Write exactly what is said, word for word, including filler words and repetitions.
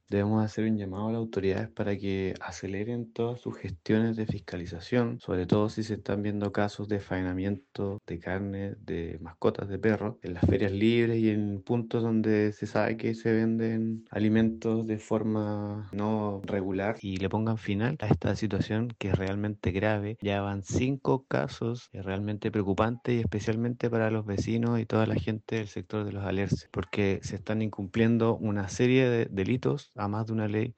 Debemos hacer un llamado a las autoridades para que aceleren todas sus gestiones de fiscalización, sobre todo si se están viendo casos de faenamiento de carne de mascotas de perros en las ferias libres y en puntos donde se sabe que se venden alimentos de forma no regular y le pongan final a esta situación que es realmente grave. Ya van cinco casos eh, realmente preocupantes y especialmente para los vecinos y toda la gente del sector de los alerces, porque se están incumpliendo una serie de delitos a más de una ley